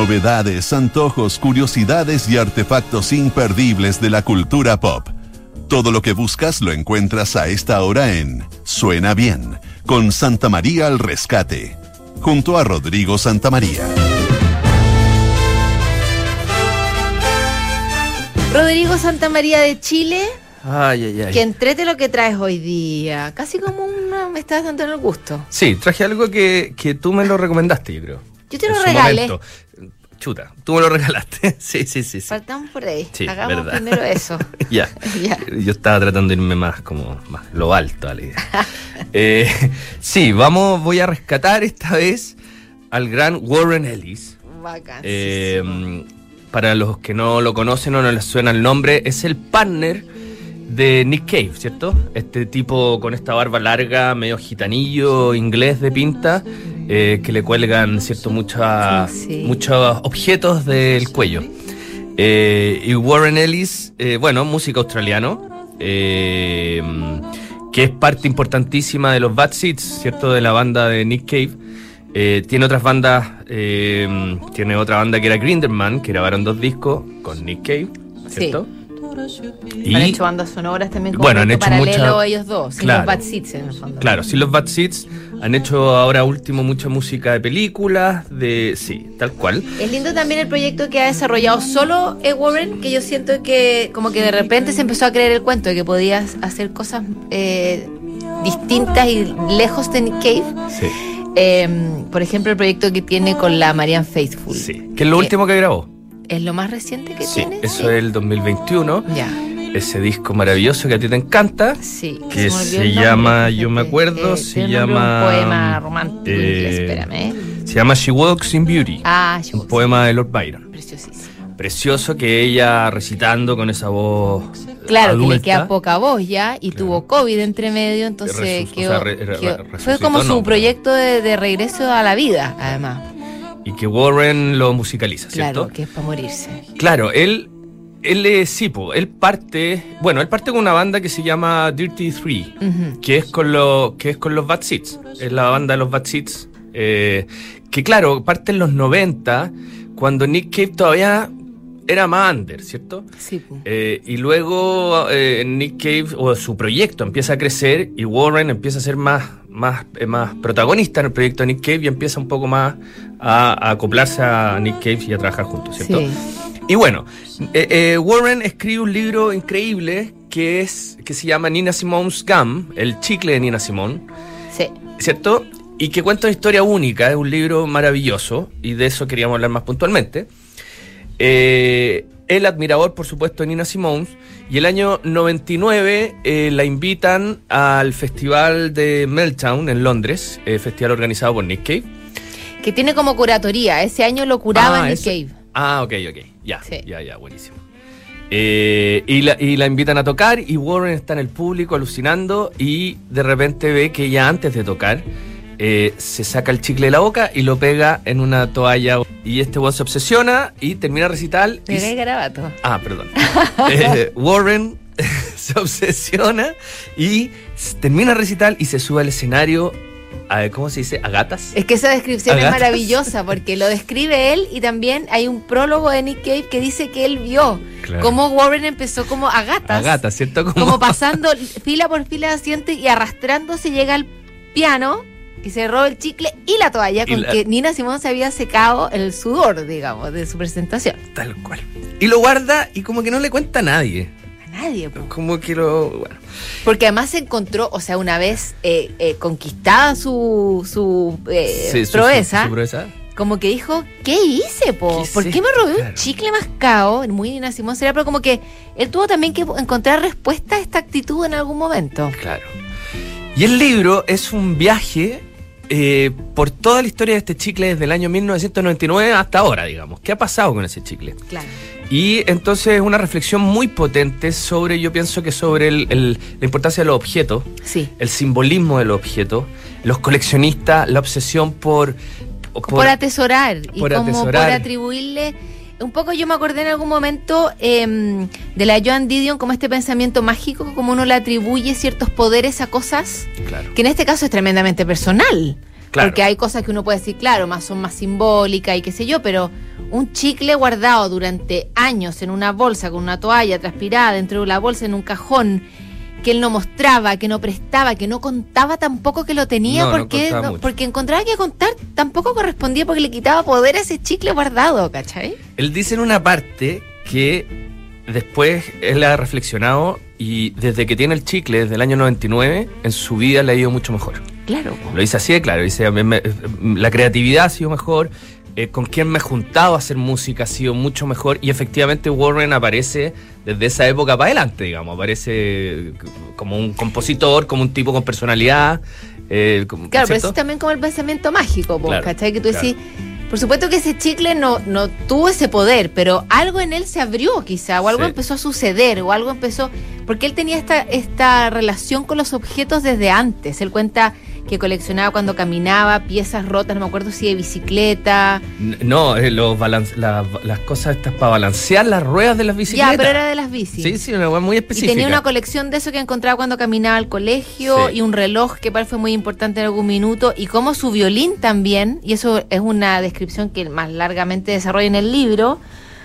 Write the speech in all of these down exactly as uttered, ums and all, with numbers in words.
Novedades, antojos, curiosidades y artefactos imperdibles de la cultura pop. Todo lo que buscas lo encuentras a esta hora en Suena Bien, con Santa María al Rescate, junto a Rodrigo Santamaría. Rodrigo Santamaría de Chile. Ay, ay, ay. Que entrete lo que traes hoy día. Casi como una... me estás dando el gusto. Sí, traje algo que, que tú me lo recomendaste, yo creo. Yo te lo regalé. Momento. Chuta, tú me lo regalaste. Sí, sí, sí, sí. Faltamos por ahí. Sí, hagamos verdad. primero eso. Ya. Ya. Yo estaba tratando de irme más como más lo alto a la idea. eh, sí, vamos, voy a rescatar esta vez al gran Warren Ellis. Bacán. Eh, para los que no lo conocen o no les suena el nombre, es el partner de Nick Cave, ¿cierto? Este tipo con esta barba larga, medio gitanillo, inglés de pinta, eh, que le cuelgan, ¿cierto? Mucha, sí, sí. Muchos objetos del cuello. Eh, y Warren Ellis, eh, bueno, músico australiano, eh, que es parte importantísima de los Bad Seeds, ¿cierto? De la banda de Nick Cave. Eh, tiene otras bandas, eh, tiene otra banda que era Grinderman, que grabaron dos discos con Nick Cave, ¿cierto? Sí. Y han hecho bandas sonoras también como bueno, han hecho paralelo mucha, ellos dos, sin claro, los Bad Seeds en el fondo. Claro, sin los Bad Seeds han hecho ahora último mucha música de películas, de sí, tal cual. Es lindo también el proyecto que ha desarrollado solo eh, Warren, que yo siento que como que de repente se empezó a creer el cuento de que podías hacer cosas eh, distintas y lejos de Nick Cave. Sí. Eh, por ejemplo, el proyecto que tiene con la Marianne Faithfull. Sí, que es lo último que grabó. ¿Es lo más reciente que Sí, tiene? eso Sí. es el dos mil veintiuno. Ya. Ese disco maravilloso que a ti te encanta. Sí. Que me olvidó se el nombre, llama, fíjate. yo me acuerdo, Eh, se tiene el nombre de llama... un poema romántico eh, inglés, espérame. ¿eh? Se llama She Walks in Beauty. Ah, yo Un poema de Lord Byron. Preciosísimo. Precioso, que ella recitando con esa voz Claro, adulta. que le queda poca voz ya y Claro. tuvo COVID entre medio, entonces Resu- o quedó, sea, re- re- quedó- resucitó, fue como su no, proyecto de, de regreso a la vida, además. Y que Warren lo musicaliza, ¿cierto? Claro, que es para morirse. Claro, él, él es, sí, po, él parte, bueno, él parte con una banda que se llama Dirty Three, Ujú. que es con lo, que es con los Bad Seeds, es la banda de los Bad Seeds, eh, que claro, parte en los noventa, cuando Nick Cave todavía era más under, ¿cierto? Sí. po. Eh, y luego eh, Nick Cave, o su proyecto empieza a crecer y Warren empieza a ser más, más, eh, más protagonista en el proyecto de Nick Cave y empieza un poco más a, a acoplarse a Nick Cave y a trabajar juntos, ¿cierto? Sí. Y bueno, eh, eh, Warren escribe un libro increíble que es que se llama Nina Simone's Gum, el chicle de Nina Simone, Sí. ¿cierto? Y que cuenta una historia única, es un libro maravilloso y de eso queríamos hablar más puntualmente. Eh, el admirador, por supuesto, de Nina Simone, y el año noventa y nueve eh, la invitan al festival de Meltdown en Londres, eh, festival organizado por Nick Cave. Que tiene como curatoría. Ese año lo curaba Ah, Nick eso- Cave. Ah, ok, ok, ya, Sí. ya, ya, buenísimo. Eh, y, la, y la invitan a tocar y Warren está en el público alucinando y de repente ve que ya antes de tocar eh, se saca el chicle de la boca y lo pega en una toalla y este weón se obsesiona y termina recital. y Pegué garabato. Ah, perdón. Eh, Warren se obsesiona y s- termina recital y se sube al escenario, a, ¿cómo se dice? ¿A gatas? Es que esa descripción ¿A es gatas? maravillosa porque lo describe él y también hay un prólogo de Nick Cave que dice que él vio Claro. cómo Warren empezó como a gatas. A gatas, ¿cierto? Como pasando fila por fila de asientos y arrastrándose llega al piano y se roba el chicle y la toalla Y con la- que Nina Simone se había secado el sudor, digamos, de su presentación. Tal cual. Y lo guarda y como que no le cuenta a nadie. A nadie, po. Como que lo... Bueno. Porque además se encontró, o sea, una vez eh, eh, conquistada su, su, eh, Sí, su- proeza, su- su proeza. como que dijo, ¿qué hice, po? ¿Qué ¿Por hice? qué me robé Claro. un chicle mascado? Muy Nina Simone será, pero como que él tuvo también que encontrar respuesta a esta actitud en algún momento. Claro. Y el libro es un viaje eh, por toda la historia de este chicle desde el año mil novecientos noventa y nueve hasta ahora, digamos. ¿Qué ha pasado con ese chicle? Claro. Y entonces es una reflexión muy potente sobre, yo pienso que sobre el, el- la importancia de los objetos, Sí. el simbolismo de los objetos, los coleccionistas, la obsesión por... Por, atesorar y por como atesorar. por atribuirle un poco. Yo me acordé en algún momento eh, de la Joan Didion como este pensamiento mágico, como uno le atribuye ciertos poderes a cosas Claro. que en este caso es tremendamente personal. Claro. Porque hay cosas que uno puede decir, claro, más son más simbólicas y qué sé yo, pero un chicle guardado durante años en una bolsa con una toalla transpirada dentro de la bolsa en un cajón, que él no mostraba, que no prestaba, que no contaba tampoco que lo tenía, No, no porque contaba no, mucho. porque encontraba que contar tampoco correspondía, porque le quitaba poder a ese chicle guardado, ¿cachai? Él dice en una parte que después él ha reflexionado y desde que tiene el chicle, desde el año noventa y nueve, en su vida le ha ido mucho mejor. Claro. Lo dice así de claro, dice, me- me- la creatividad ha sido mejor, eh, con quien me he juntado a hacer música ha sido mucho mejor, y efectivamente Warren aparece desde esa época para adelante, digamos, aparece como un compositor, como un tipo con personalidad. Eh, como- Claro, pero ¿cierto? eso es también como el pensamiento mágico, po, Claro, ¿cachai? Que tú claro. decís, por supuesto que ese chicle no, no tuvo ese poder, pero algo en él se abrió quizá, o algo Sí. empezó a suceder, o algo empezó, porque él tenía esta, esta relación con los objetos desde antes. Él cuenta que coleccionaba cuando caminaba piezas rotas, no me acuerdo si de bicicleta. N- No, eh, los balan- la- las cosas estas para balancear las ruedas de las bicicletas. Ya, pero era de las bicis. Sí, sí, una hueá muy Y específica. tenía una colección de eso que encontraba cuando caminaba al colegio, Sí. y un reloj que para él fue muy importante en algún minuto, y como su violín también, y eso es una descripción que más largamente desarrolla en el libro.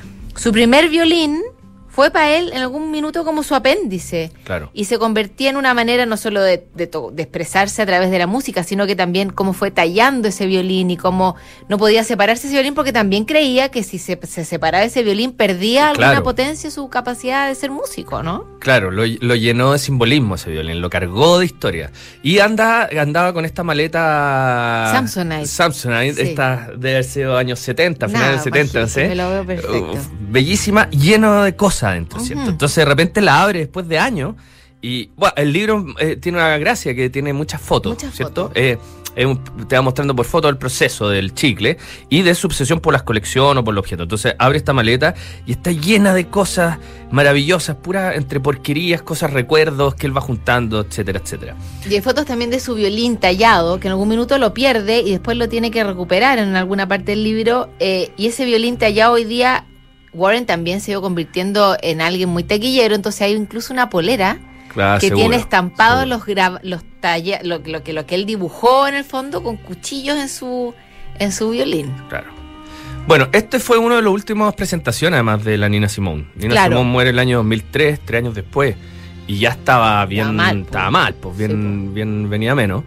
Su primer violín fue para él en algún minuto como su apéndice. Claro. Y se convertía en una manera no solo de, de, to- de expresarse a través de la música, sino que también cómo fue tallando ese violín y cómo no podía separarse ese violín, porque también creía que si se, se separaba ese violín perdía alguna Claro. potencia su capacidad de ser músico, ¿no? Claro, lo, lo llenó de simbolismo ese violín, lo cargó de historia. Y anda, andaba con esta maleta Samsonite. Samsonite, Sí. esta debe haber sido años setenta, finales Nada, de setenta, no bajito, sé. me lo veo perfecto. Uf, bellísima, lleno de cosas adentro, ¿cierto? Ujú. Entonces de repente la abre después de años y, bueno, el libro eh, tiene una gracia que tiene muchas fotos, Muchas ¿cierto? fotos. Eh, es un- te va mostrando por foto el proceso del chicle y de su obsesión por las colecciones o por los objetos. Entonces abre esta maleta y está llena de cosas maravillosas, puras entre porquerías, cosas, recuerdos que él va juntando, etcétera, etcétera. Y hay fotos también de su violín tallado, que en algún minuto lo pierde y después lo tiene que recuperar en alguna parte del libro. Eh, y ese violín tallado hoy día, Warren también se iba convirtiendo en alguien muy taquillero, entonces hay incluso una polera Claro, que seguro, tiene estampados seguro. los gra- los talla lo, lo que lo que él dibujó en el fondo con cuchillos en su en su violín. Claro. Bueno, este fue uno de los últimos presentaciones, además de la Nina Simone. Nina Claro. Simone muere el año dos mil tres, tres años después, y ya estaba bien, Estaba mal, po. estaba mal, pues bien, Sí, bien venía menos.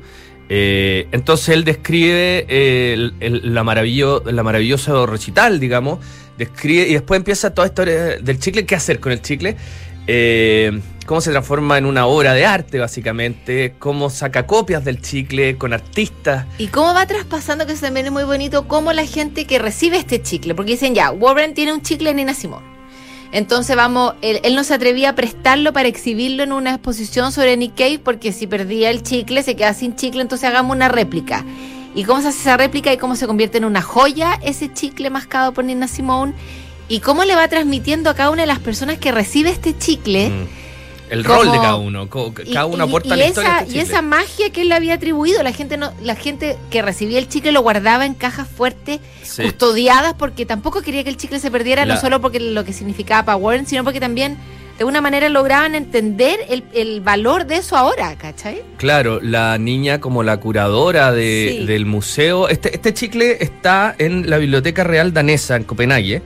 Eh, entonces él describe eh, el, el- la, maravillo, la maravilloso recital, digamos, describe y después empieza toda esta historia del chicle, qué hacer con el chicle. Eh, cómo se transforma en una obra de arte, básicamente, cómo saca copias del chicle con artistas. Y cómo va traspasando, que eso también es muy bonito, cómo la gente que recibe este chicle, porque dicen ya, Warren tiene un chicle de Nina Simone. Entonces vamos, él, él no se atrevía a prestarlo para exhibirlo en una exposición sobre Nick Cave, porque si perdía el chicle, se queda sin chicle, entonces hagamos una réplica. Y cómo se hace esa réplica y cómo se convierte en una joya ese chicle mascado por Nina Simone, y cómo le va transmitiendo a cada una de las personas que recibe este chicle. Mm. El Como- rol de cada uno, co- cada uno aporta y la esa, historia. de este y chicle. esa magia que él le había atribuido, la gente no, la gente que recibía el chicle lo guardaba en cajas fuertes, Sí. custodiadas, porque tampoco quería que el chicle se perdiera, La- no solo porque lo que significaba para Warren, sino porque también de alguna manera lograban entender el, el valor de eso ahora, ¿cachai? Claro, la niña como la curadora de- Sí. del museo. Este, este chicle está en la Biblioteca Real Danesa en Copenhague.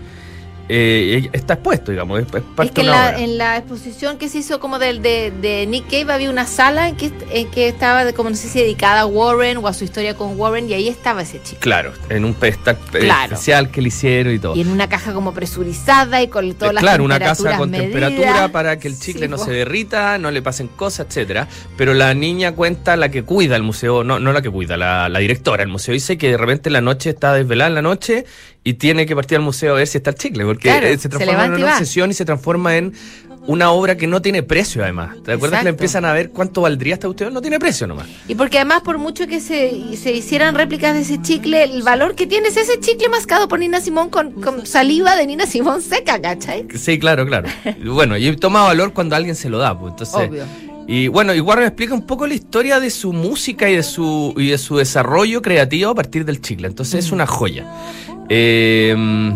Eh, está expuesto, digamos, es, es parte Es que de en una la, obra. en la exposición que se hizo como del de, de Nick Cave había una sala en que, en que estaba de, como no sé si dedicada a Warren o a su historia con Warren, y ahí estaba ese chicle. Claro, en un pedestal eh, Claro. especial que le hicieron y todo. Y en una caja como presurizada y con todas las Claro, una temperaturas casa con medidas. temperatura para que el chicle Sí, no po. se derrita, no le pasen cosas, etcétera. Pero la niña cuenta, la que cuida el museo, no, no la que cuida, la, la directora del museo, dice que de repente en la noche está desvelada en la noche y tiene que partir al museo a ver si está el chicle, porque Claro, eh, se se transforma en levanta y una va. obsesión y se transforma en una obra que no tiene precio, además. ¿Te acuerdas que le Exacto. empiezan a ver cuánto valdría esta cuestión? No tiene precio nomás. Y porque además, por mucho que se, se hicieran réplicas de ese chicle, el valor que tiene es ese chicle mascado por Nina Simone con, con saliva de Nina Simone seca, ¿cachai? Sí, claro, claro. Y bueno, y toma valor cuando alguien se lo da, pues entonces. Obvio. Y bueno, y Warren explica un poco la historia de su música y de su y de su desarrollo creativo a partir del chicle. Entonces es una joya. Eh,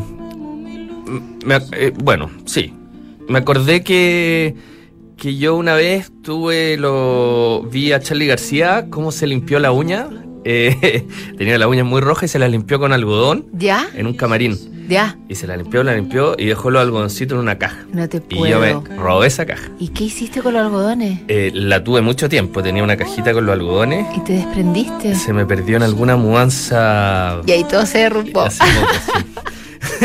me ac- eh, bueno, sí. Me acordé que que yo una vez tuve lo vi a Charly García cómo se limpió la uña eh, tenía las uñas muy rojas y se las limpió con algodón. ¿Ya? En un camarín. ¿Ya? Y se la limpió, la limpió y dejó los algodoncitos en una caja. No te puedo. Y yo me robé esa caja. ¿Y qué hiciste con los algodones? Eh, la tuve mucho tiempo, tenía una cajita con los algodones. ¿Y te desprendiste? Se me perdió en alguna mudanza. Y ahí todo se derrumbó. Hace poco, sí.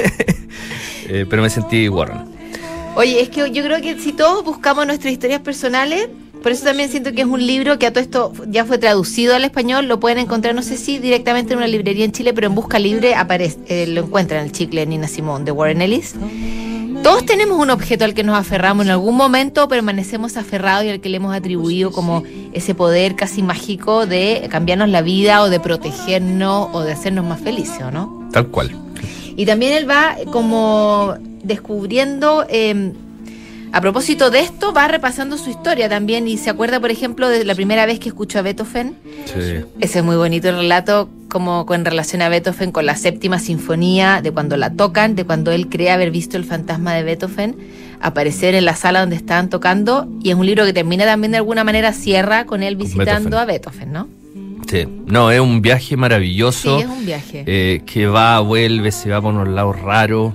eh, pero me sentí Warren. Oye, es que yo creo que si todos buscamos nuestras historias personales, por eso también siento que es un libro que a todo esto ya fue traducido al español, lo pueden encontrar, no sé si directamente en una librería en Chile, pero en Busca Libre aparece, eh, lo encuentran, el chicle de Nina Simone, de Warren Ellis. Todos tenemos un objeto al que nos aferramos en algún momento, permanecemos aferrados y al que le hemos atribuido como ese poder casi mágico de cambiarnos la vida o de protegernos o de hacernos más felices, ¿no? Tal cual. Y también él va como descubriendo... Eh, A propósito de esto, va repasando su historia también y se acuerda, por ejemplo, de la primera vez que escuchó a Beethoven. Sí. Ese es muy bonito el relato, como con relación a Beethoven, con la séptima sinfonía, de cuando la tocan, de cuando él cree haber visto el fantasma de Beethoven aparecer en la sala donde estaban tocando, y es un libro que termina también de alguna manera, cierra con él visitando Beethoven. a Beethoven, ¿no? Sí, no, es un viaje maravilloso. Sí, es un viaje. Eh, que va, vuelve, se va por unos lados raros.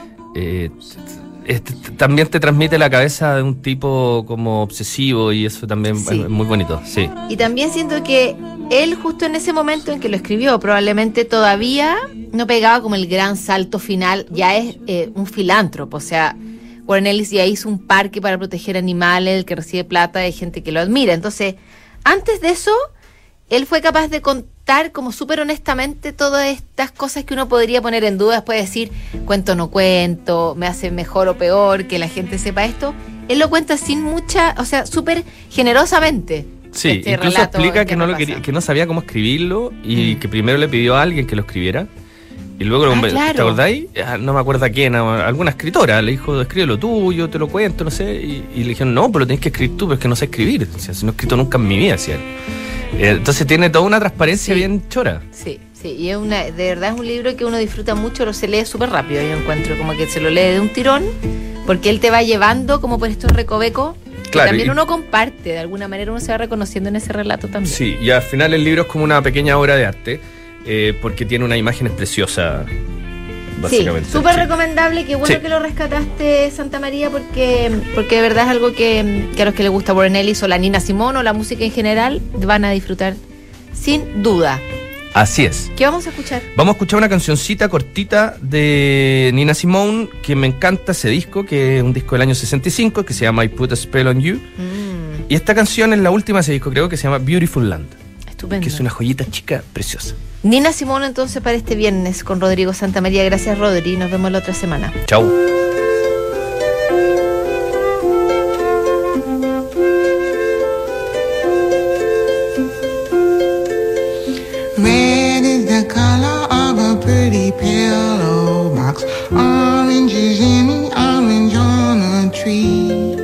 Eh, Este, también te transmite la cabeza de un tipo como obsesivo y eso también Sí. es muy bonito, sí. Y también siento que él justo en ese momento en que lo escribió, probablemente todavía no pegaba como el gran salto final, ya es eh, un filántropo, o sea, Warren Ellis ya hizo un parque para proteger animales, el que recibe plata de gente que lo admira. Entonces, antes de eso, él fue capaz de contar como súper honestamente todas estas cosas que uno podría poner en duda después de decir, cuento o no cuento, me hace mejor o peor que la gente sepa esto. Él lo cuenta sin mucha, o sea, súper generosamente. Sí, este incluso relato explica que, que no lo repasa. quería, que no sabía cómo escribirlo y Mm. que primero le pidió a alguien que lo escribiera. Y luego, Ah, ¿te claro. acordáis? Ah, no me acuerdo a quién, a alguna escritora. Le dijo, escríbelo tú, yo te lo cuento, no sé. Y, y le dijeron, no, pero lo tenés que escribir tú, pero es que no sé escribir. O sea, si no he escrito nunca en mi vida, decía él. Eh, Entonces tiene toda una transparencia Sí. bien chora. Sí, sí, y es una, de verdad es un libro que uno disfruta mucho, lo se lee súper rápido, yo encuentro, como que se lo lee de un tirón, porque él te va llevando como por estos recovecos, que Claro, también y- uno comparte, de alguna manera uno se va reconociendo en ese relato también. Sí, y al final el libro es como una pequeña obra de arte, eh, porque tiene una imagen preciosa, básicamente. Sí, súper Sí. recomendable, qué bueno Sí. que lo rescataste, Santa María, porque, porque de verdad es algo que, que a los que les gusta Warren Ellis o la Nina Simone o la música en general van a disfrutar sin duda. Así es. ¿Qué vamos a escuchar? Vamos a escuchar una cancioncita cortita de Nina Simone, que me encanta ese disco, que es un disco del año sesenta y cinco, que se llama I Put a Spell on You. Mm, Y esta canción es la última de ese disco, creo que se llama Beautiful Land, estupendo. que es una joyita chica preciosa. Nina Simone entonces para este viernes con Rodrigo Santamaría. Gracias, Rodri, nos vemos la otra semana. Chau. Red is the color of a pretty pillow box. Orange is any orange on a tree.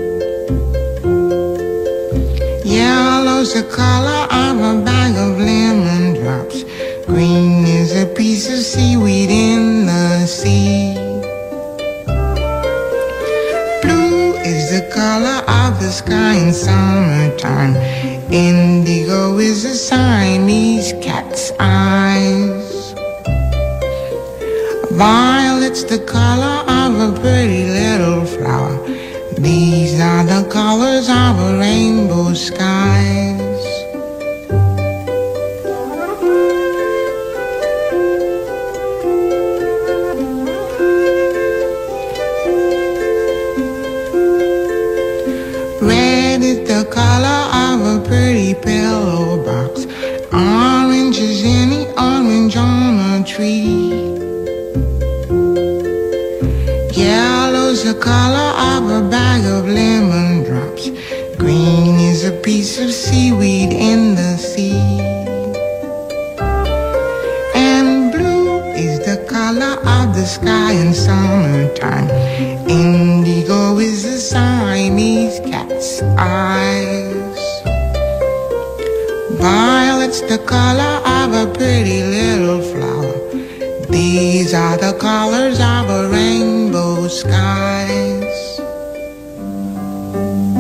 Yellow's the color of a bag of lemon drops. Green is a piece of seaweed in the sea. Blue is the color of the sky in summertime. Indigo is a Siamese cat's eyes. Violet's the color of a pretty little flower. These are the colors of a rainbow skies. Red is the color of a pretty pillow box. Orange is any orange on a tree. Yellow's the color of a bag of lemon drops. Green is a piece of seaweed in the sea. And blue is the color of the sky in summertime. Indigo is the Siamese cat's eyes. Violet's the color of a pretty little flower. These are the colors of a rainbow sky.